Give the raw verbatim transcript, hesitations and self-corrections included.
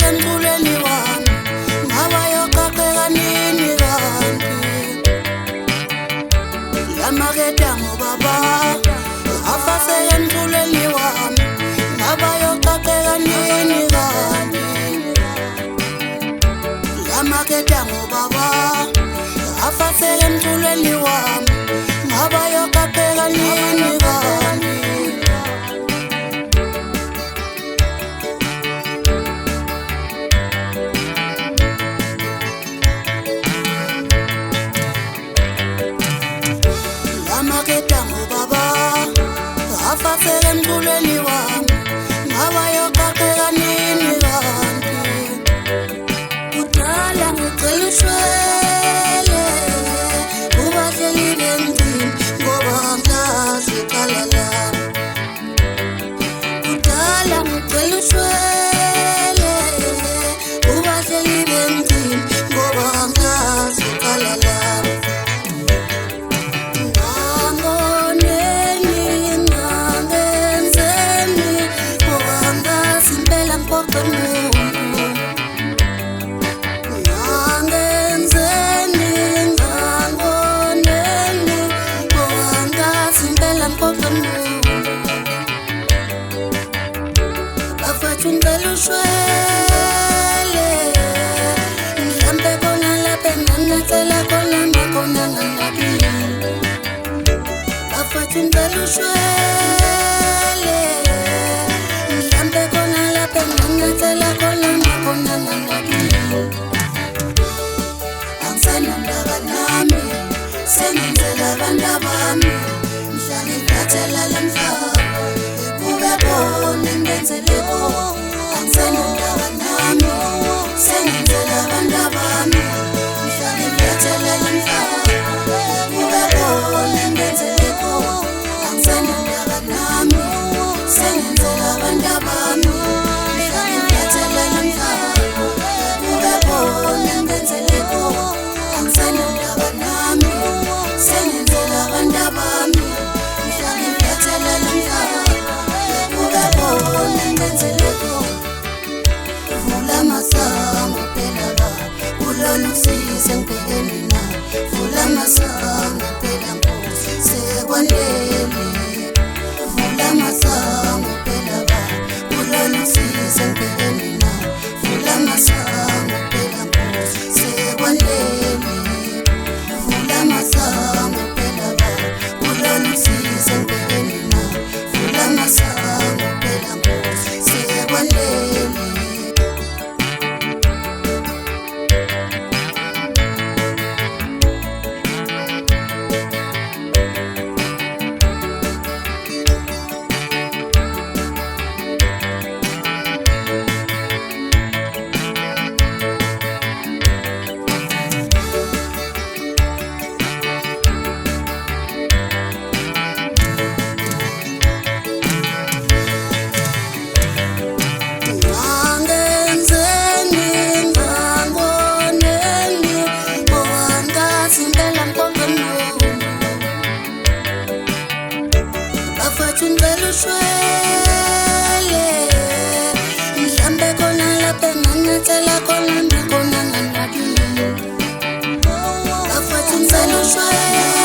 emculweni wami ngaba yoqaqeka nini kanti yamaketa ngobaba afase emculweni wami ngaba yoqaqeka nini kanti yamaketa ngobaba afase emculweni wami ngaba yoqaqeka nini kanti yamaketa ngobaba afase emculweni wami ngaba yoqaqeka nini kanti kudala ngicela ushwele ubahleli benzima ngoba ngazi iqala lami kudala ngicela ushwele ubahleli benzima ngoba ngazi iqala lami ngicela ushwele mhlambe khona lapha enganethela khona nakhona nganakile bafethu ngicela ushwele mhlambe khona lapha enganethela khona nakhona nganakile angisanandaba nami sengenzela abantu abami mhlale ngiphathela le mhlaba kube bona ngenzele bona angisanandaba nami sengenzela abantu abami mhlale ngiphathela le mhlaba kube bona ngenzele bona angisanandaba nami sengenzela abantu abami mhlale ngiphathela le mhlaba kube bona ngenzele bona angisanandaba nami sengenzela abantu abami mhlale ngiphathela le mhlaba kube bona ngenzele bona vula masango phela ba ulolu size ngibhekene na vula masango phela Nkosi sekwandele vula masango phela ba ulolu size ngibhekene na vula masango phela Nkosi sekwandele vula masango phela ba ulolu size ngibhekene na vula masango phela Nkosi sekwandele ngicela ushwele mhlambe khona lapha enganethela khona nakhona nganakile bafethu ngicela ushwele